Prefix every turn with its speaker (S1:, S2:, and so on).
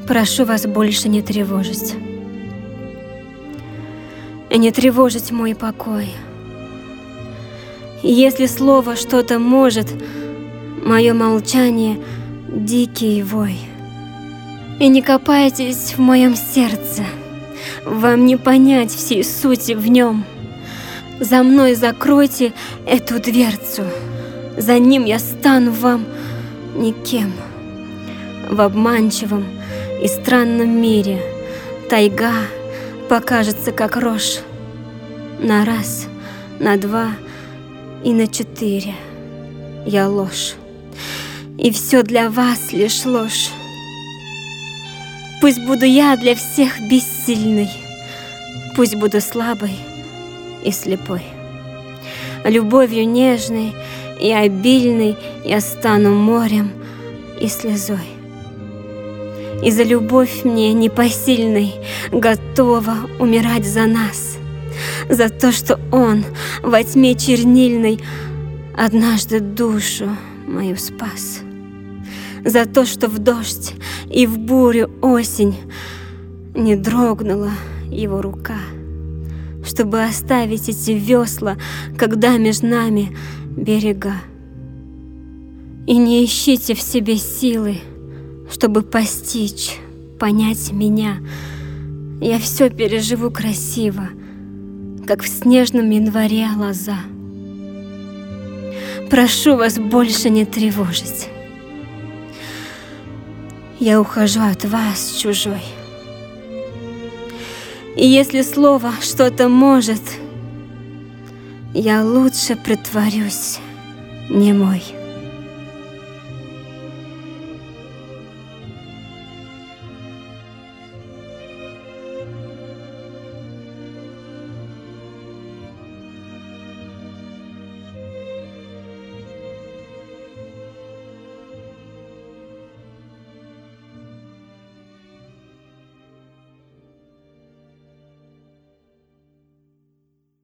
S1: Прошу вас больше не тревожить. И не тревожить мой покой. И если слово что-то может, мое молчание — дикий вой. И не копайтесь в моем сердце, вам не понять всей сути в нем. За мной закройте эту дверцу, за ним я стану вам никем. В обманчивом и странном мире тайга покажется как рожь. На раз, на два и на 4 я ложь, и все для вас лишь ложь. Пусть буду я для всех бессильной, пусть буду слабой и слепой. Любовью нежной и обильной я стану морем и слезой. И за любовь мне непосильной готова умирать за нас, за то, что он во тьме чернильной однажды душу мою спас, за то, что в дождь и в бурю осень не дрогнула его рука, чтобы оставить эти весла, когда между нами берега. И не ищите в себе силы, чтобы постичь, понять меня. Я все переживу красиво, как в снежном январе лоза. Прошу вас больше не тревожить. Я ухожу от вас чужой. И если слово что-то может, я лучше притворюсь немой.